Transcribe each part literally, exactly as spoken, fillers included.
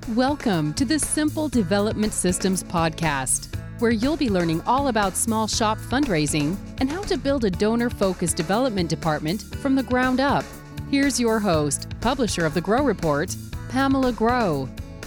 Welcome to the Simple Development Systems podcast, where you'll be learning all about small shop fundraising and how to build a donor-focused development department from the ground up. Here's your host, publisher of the Grow Report, Pamela Grow.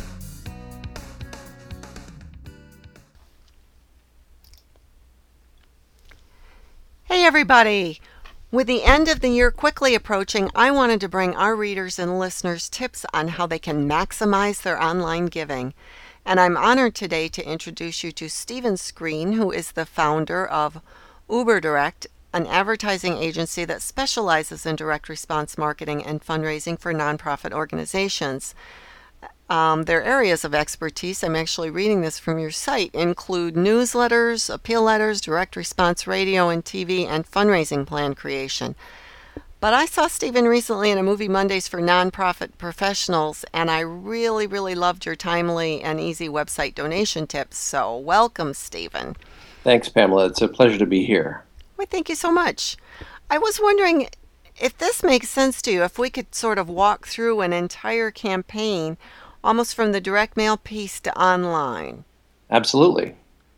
Hey everybody! With the end of the year quickly approaching, I wanted to bring our readers and listeners tips on how they can maximize their online giving. And I'm honored today to introduce you to Stephen Screen, who is the founder of UberDirect, an advertising agency that specializes in direct response marketing and fundraising for nonprofit organizations. Um, their areas of expertise, I'm actually reading this from your site, include newsletters, appeal letters, direct response radio and T V, and fundraising plan creation. But I saw Stephen recently in a movie Mondays for Nonprofit Professionals, and I really, really loved your timely and easy website donation tips. So welcome, Stephen. Thanks, Pamela. It's a pleasure to be here. Well, thank you so much. I was wondering if this makes sense to you, if we could sort of walk through an entire campaign almost from the direct mail piece to online. Absolutely.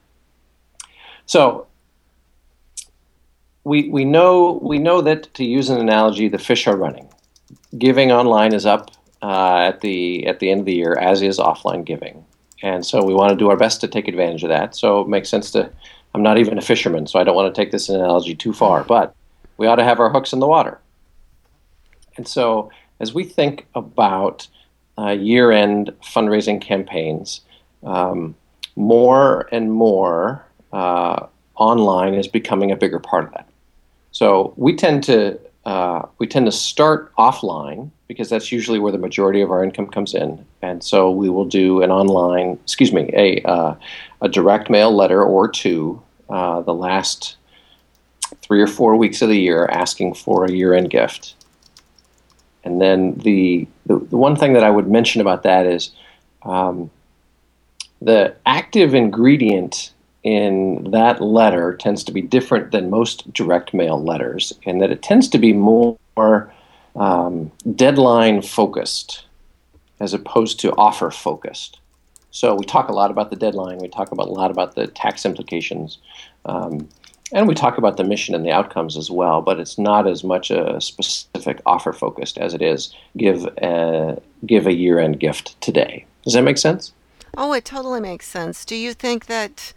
So we we know we know that, to use an analogy, the fish are running. Giving online is up uh, at the at the end of the year, as is offline giving, and so we want to do our best to take advantage of that. So it makes sense to. I'm not even a fisherman, so I don't want to take this analogy too far, but we ought to have our hooks in the water. And so as we think about Uh, year-end fundraising campaigns, um, more and more uh, online is becoming a bigger part of that. So we tend to uh, we tend to start offline because that's usually where the majority of our income comes in, and so we will do an online, excuse me, a uh, a direct mail letter or two uh, the last three or four weeks of the year, asking for a year-end gift. And then the, the the one thing that I would mention about that is um, the active ingredient in that letter tends to be different than most direct mail letters, in that it tends to be more um, deadline focused as opposed to offer focused. So we talk a lot about the deadline. We talk about a lot about the tax implications. Um, And we talk about the mission and the outcomes as well, but it's not as much a specific offer focused as it is give a, give a year-end gift today. Does that make sense? Oh, it totally makes sense. Do you think that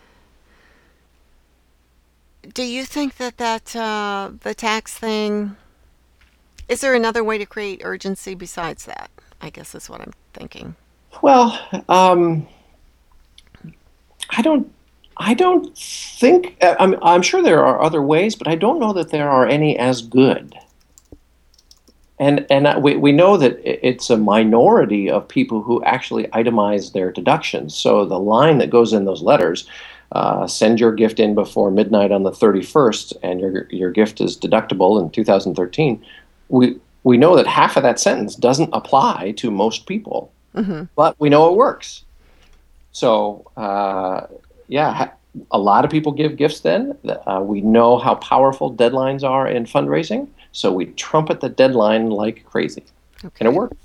do you think that, that uh, the tax thing, is there another way to create urgency besides that? I guess is what I'm thinking. Well, um, I don't I don't think, I'm, I'm sure there are other ways, but I don't know that there are any as good. And and we, we know that it's a minority of people who actually itemize their deductions. So the line that goes in those letters, uh, send your gift in before midnight on the thirty-first, and your your gift is deductible in two thousand thirteen. We, we know that half of that sentence doesn't apply to most people, mm-hmm. but we know it works. So, uh, yeah, a lot of people give gifts then. Uh, we know how powerful deadlines are in fundraising, so we trumpet the deadline like crazy. Okay. And it works.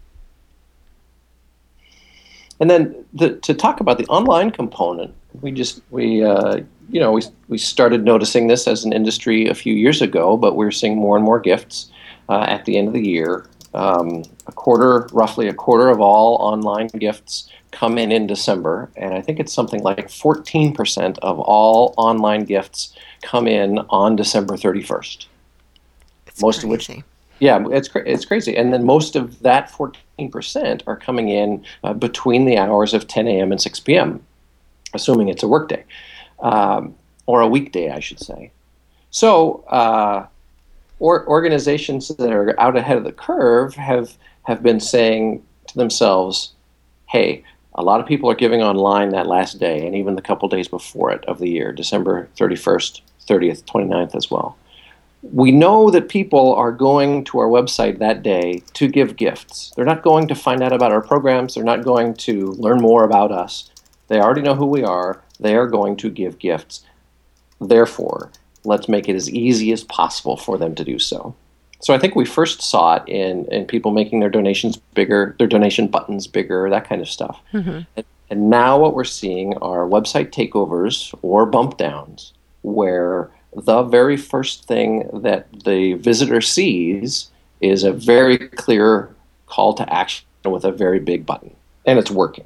And then the, to talk about the online component, we just, we, uh, you know, we, we started noticing this as an industry a few years ago, but we're seeing more and more gifts uh, at the end of the year. Um, a quarter, roughly a quarter of all online gifts come in in December, and I think it's something like fourteen percent of all online gifts come in on December thirty-first. It's most crazy. of which, yeah, it's it's crazy, and then most of that fourteen percent are coming in uh, between the hours of ten a.m. and six p.m., assuming it's a workday um, or a weekday, I should say. So. Uh, Or organizations that are out ahead of the curve have have been saying to themselves, hey, a lot of people are giving online that last day and even the couple days before it of the year, December thirty-first, thirtieth, twenty-ninth as well. We know that people are going to our website that day to give gifts. They're not going to find out about our programs. They're not going to learn more about us. They already know who we are. They are going to give gifts. Therefore, let's make it as easy as possible for them to do so. So I think we first saw it in, in people making their donations bigger, their donation buttons bigger, that kind of stuff. Mm-hmm. And, and now what we're seeing are website takeovers or bump downs, where the very first thing that the visitor sees is a very clear call to action with a very big button, and it's working.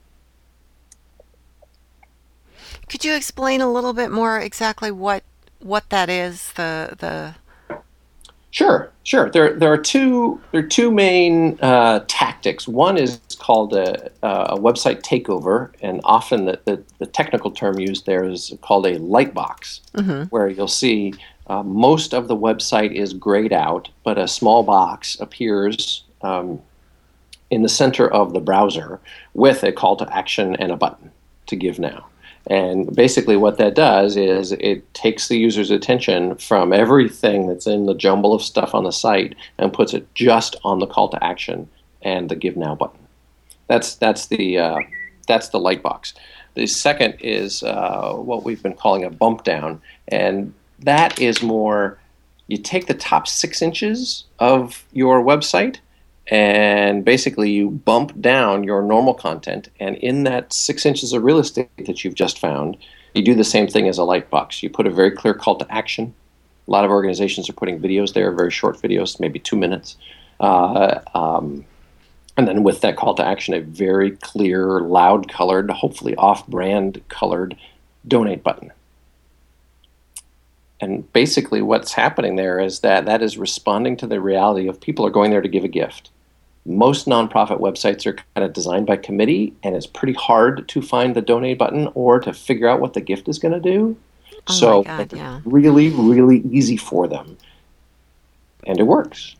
Could you explain a little bit more exactly what what that is? The the Sure, sure. There, there are two. There are two main uh, tactics. One is called a, a website takeover, and often the, the, the technical term used there is called a light box, mm-hmm. where you'll see uh, most of the website is grayed out, but a small box appears um, in the center of the browser with a call to action and a button to give now. And basically what that does is it takes the user's attention from everything that's in the jumble of stuff on the site and puts it just on the call to action and the Give Now button. That's that's the uh, that's the light box. The second is uh, what we've been calling a bump down, and that is more, you take the top six inches of your website and basically you bump down your normal content, and in that six inches of real estate that you've just found, you do the same thing as a light box. You put a very clear call to action. A lot of organizations are putting videos there, very short videos, maybe two minutes. Uh, um, and then with that call to action, a very clear, loud-colored, hopefully off-brand colored donate button. And basically what's happening there is that that is responding to the reality of people are going there to give a gift. Most nonprofit websites are kind of designed by committee, and it's pretty hard to find the donate button or to figure out what the gift is going to do. Oh so my God, it's yeah. really, really easy for them. And it works.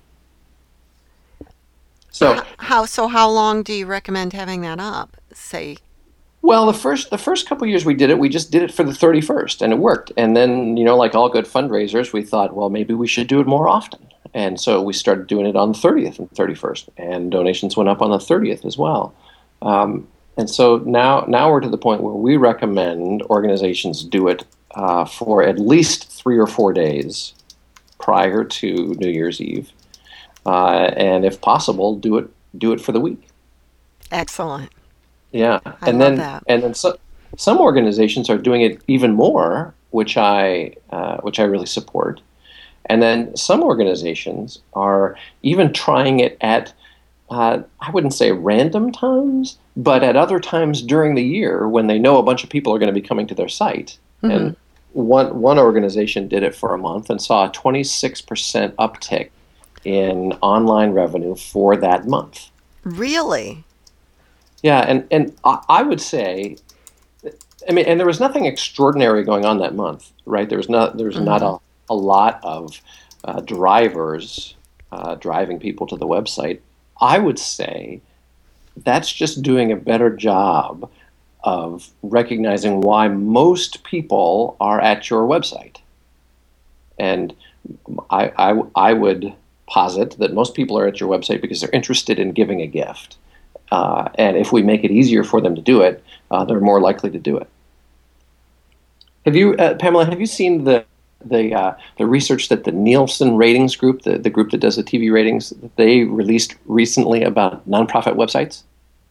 So how so how long do you recommend having that up? Say Well, the first the first couple of years we did it, we just did it for the thirty-first, and it worked. And then, you know, like all good fundraisers, we thought, well, maybe we should do it more often. And so we started doing it on the thirtieth and thirty-first, and donations went up on the thirtieth as well. Um, and so now now we're to the point where we recommend organizations do it uh, for at least three or four days prior to New Year's Eve, uh, and if possible, do it do it for the week. Excellent. Yeah, I and love then that. and then so, some organizations are doing it even more, which I uh, which I really support. And then some organizations are even trying it at uh, I wouldn't say random times, but at other times during the year when they know a bunch of people are going to be coming to their site. Mm-hmm. And one one organization did it for a month and saw a twenty-six percent uptick in online revenue for that month. Really? Yeah, and, and I I would say, I mean, and there was nothing extraordinary going on that month, right? There was not there was Mm-hmm. not a, a lot of uh, drivers uh, driving people to the website. I would say that's just doing a better job of recognizing why most people are at your website. And I, I, I would posit that most people are at your website because they're interested in giving a gift. Uh, and if we make it easier for them to do it, uh, they're more likely to do it. Have you, uh, Pamela, have you seen the the uh, the research that the Nielsen Ratings Group, the, the group that does the T V ratings, that they released recently about nonprofit websites?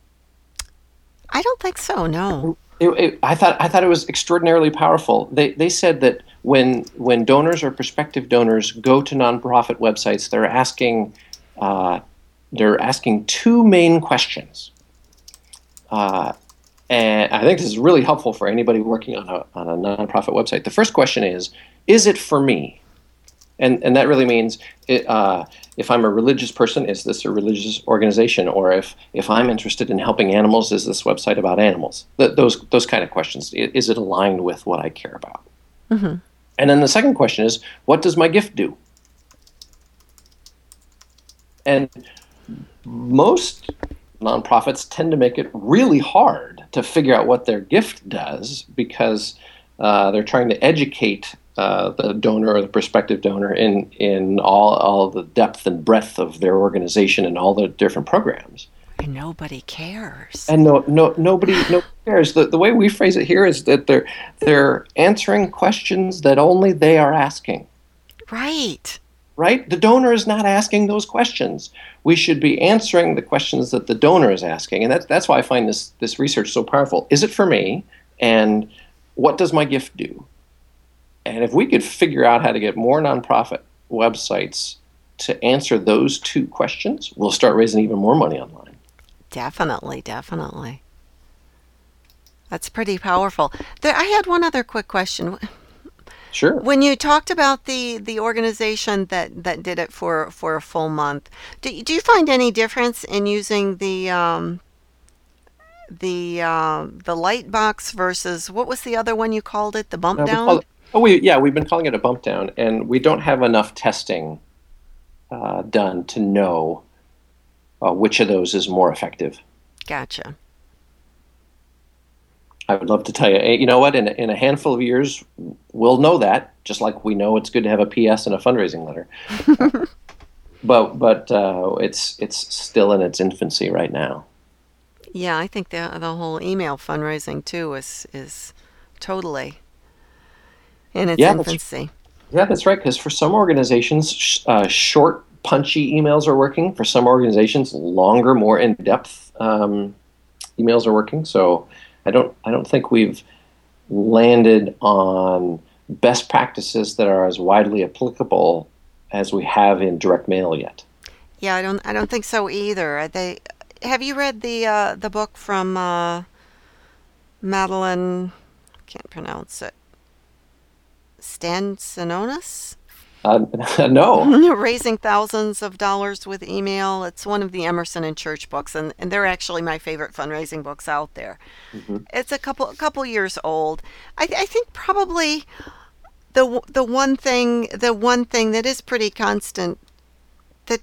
I don't think so, no. It, it, I thought I thought it was extraordinarily powerful. They they said that when when donors or prospective donors go to nonprofit websites, they're asking uh, they're asking two main questions. Uh, and I think this is really helpful for anybody working on a on a nonprofit website. The first question is, is it for me? And and that really means it, uh, if I'm a religious person, is this a religious organization? Or if, if I'm interested in helping animals, is this website about animals? Th- those those kind of questions. Is it aligned with what I care about? Mm-hmm. And then the second question is, what does my gift do? And most nonprofits tend to make it really hard to figure out what their gift does because uh, they're trying to educate uh, the donor or the prospective donor in, in all, all the depth and breadth of their organization and all the different programs. And nobody cares. And no, no, nobody, nobody cares. The, the way we phrase it here is that they're they're answering questions that only they are asking. Right. right? The donor is not asking those questions. We should be answering the questions that the donor is asking. And that's, that's why I find this, this research so powerful. Is it for me? And what does my gift do? And if we could figure out how to get more nonprofit websites to answer those two questions, we'll start raising even more money online. Definitely, definitely. That's pretty powerful. There, I had one other quick question. Sure. When you talked about the, the organization that, that did it for, for a full month, do, do you find any difference in using the um, the uh, the Lightbox versus, what was the other one you called it? The Bump Uh, we Down? call it- oh, we, yeah, we've been calling it a bump down, and we don't have enough testing uh, done to know uh, which of those is more effective. Gotcha. I would love to tell you, you know what, in a, in a handful of years, we'll know that, just like we know it's good to have a P S and a fundraising letter. but but uh, it's it's still in its infancy right now. Yeah, I think the the whole email fundraising too is is totally in its Yeah, that's- infancy. Yeah, that's right, because for some organizations, sh- uh, short, punchy emails are working. For some organizations, longer, more in-depth um, emails are working. So I don't I don't think we've landed on best practices that are as widely applicable as we have in direct mail yet. Yeah, I don't I don't think so either. Are They have you read the uh, the book from uh, Madeline? I can't pronounce it. Stansinonis? Uh, no. Raising Thousands of Dollars with Email. It's one of the Emerson and Church books, and, and they're actually my favorite fundraising books out there. Mm-hmm. It's a couple a couple years old. I, I think probably the the one thing the one thing that is pretty constant, that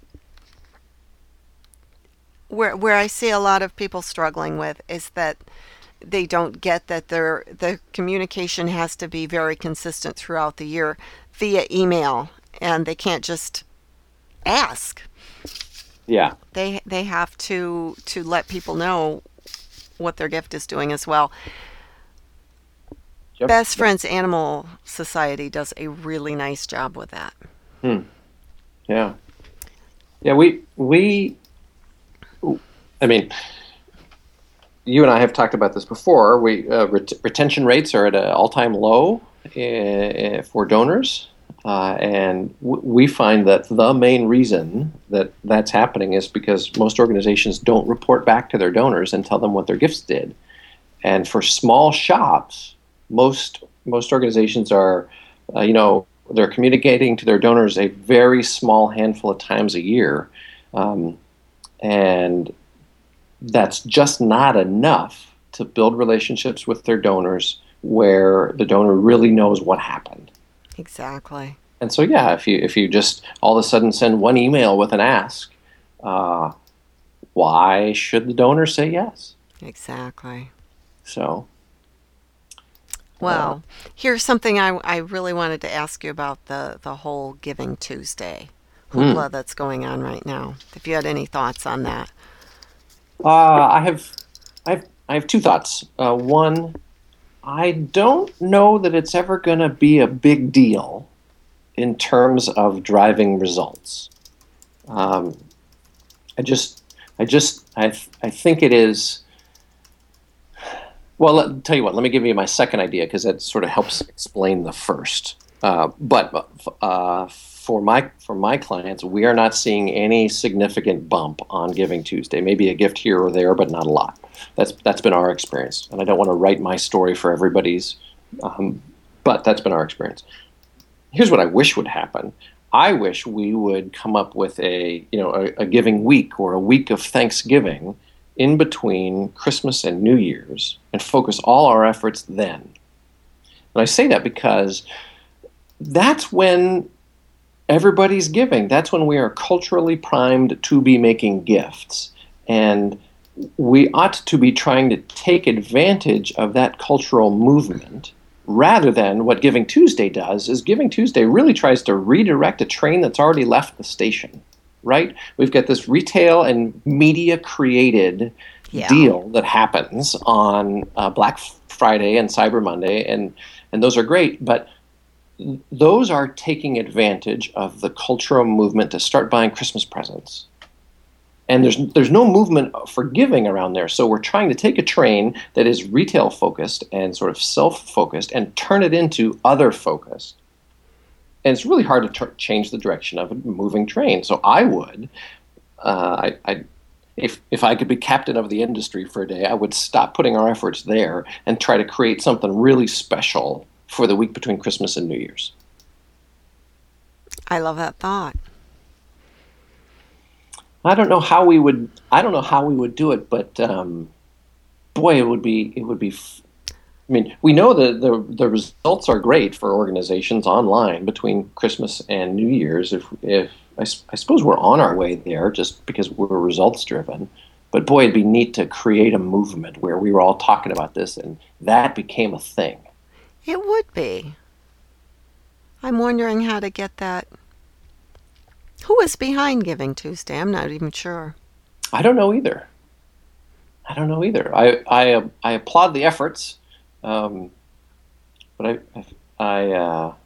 where where I see a lot of people struggling with, is that they don't get that their the communication has to be very consistent throughout the year via email, and they can't just ask. Yeah. They they have to to let people know what their gift is doing as well. Yep. Best Friends Animal Society does a really nice job with that. Hmm. Yeah. Yeah, we we I mean, you and I have talked about this before. We uh, ret- retention rates are at an all-time low uh, for donors, uh, and w- we find that the main reason that that's happening is because most organizations don't report back to their donors and tell them what their gifts did. And for small shops, most most organizations are, uh, you know, they're communicating to their donors a very small handful of times a year, um, and that's just not enough to build relationships with their donors where the donor really knows what happened. Exactly. And so, yeah, if you if you just all of a sudden send one email with an ask, uh, why should the donor say yes? Exactly. So, Well, here's something I, I really wanted to ask you about the, the whole Giving Tuesday hoopla that's going on right now. If you had any thoughts on that. uh, I have I have I have two thoughts. Uh, one, I don't know that it's ever going to be a big deal in terms of driving results. Um, I just, I just, I, th- I think it is. Well, let, tell you what. Let me give you my second idea because that sort of helps explain the first. Uh, but uh, for my for my clients, we are not seeing any significant bump on Giving Tuesday. Maybe a gift here or there, but not a lot. That's that's been our experience, and I don't want to write my story for everybody's, um, but that's been our experience. Here's what I wish would happen. I wish we would come up with a you know a, a giving week or a week of Thanksgiving in between Christmas and New Year's and focus all our efforts then. And I say that because that's when everybody's giving. That's when we are culturally primed to be making gifts. And we ought to be trying to take advantage of that cultural movement rather than what Giving Tuesday does is Giving Tuesday really tries to redirect a train that's already left the station, right? We've got this retail and media created Yeah. deal that happens on uh, Black Friday and Cyber Monday, and, and those are great, but those are taking advantage of the cultural movement to start buying Christmas presents. And there's there's no movement for giving around there. So we're trying to take a train that is retail focused and sort of self focused and turn it into other focused. And it's really hard to t- change the direction of a moving train. So I would, uh, I, I, if if I could be captain of the industry for a day, I would stop putting our efforts there and try to create something really special for the week between Christmas and New Year's. I love that thought. I don't know how we would. I don't know how we would do it, but um, boy, it would be. It would be. F- I mean, we know that the the results are great for organizations online between Christmas and New Year's. If if I, I suppose we're on our way there, just because we're results driven. But boy, it'd be neat to create a movement where we were all talking about this, and that became a thing. It would be. I'm wondering how to get that. Who is behind Giving Tuesday? I'm not even sure. I don't know either. I don't know either. I I, I applaud the efforts, um, but I I uh,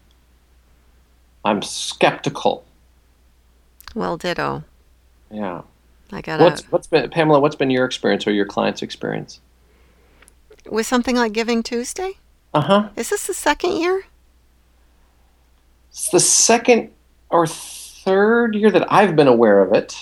I'm skeptical. Well, ditto. Yeah. I gotta. What's what's been Pamela? What's been your experience or your client's experience with something like Giving Tuesday? Uh huh. Is this the second year? It's the second or third year that I've been aware of it.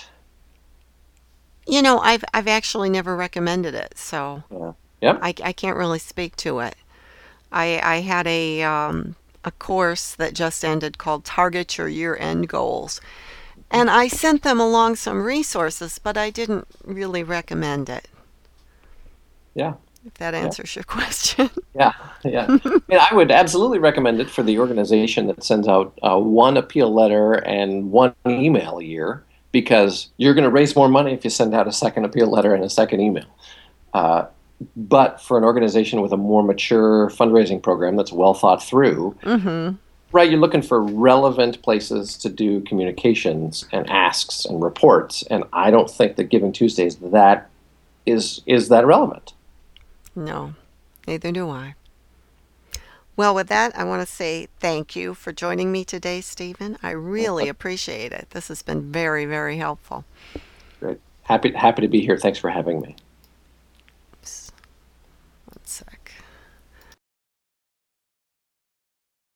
You know, I've I've actually never recommended it, so yeah, yep. I I can't really speak to it. I I had a um a course that just ended called Target Your Year-End Goals, and I sent them along some resources, but I didn't really recommend it. Yeah. If that answers yeah. your question. Yeah, yeah. And I would absolutely recommend it for the organization that sends out uh, one appeal letter and one email a year, because you're going to raise more money if you send out a second appeal letter and a second email. Uh, but for an organization with a more mature fundraising program that's well thought through, mm-hmm. right, you're looking for relevant places to do communications and asks and reports, and I don't think that Giving Tuesdays that is is that relevant. No, neither do I. Well, with that, I want to say thank you for joining me today, Stephen. I really appreciate it. This has been very, very helpful. Great. Happy, happy to be here. Thanks for having me.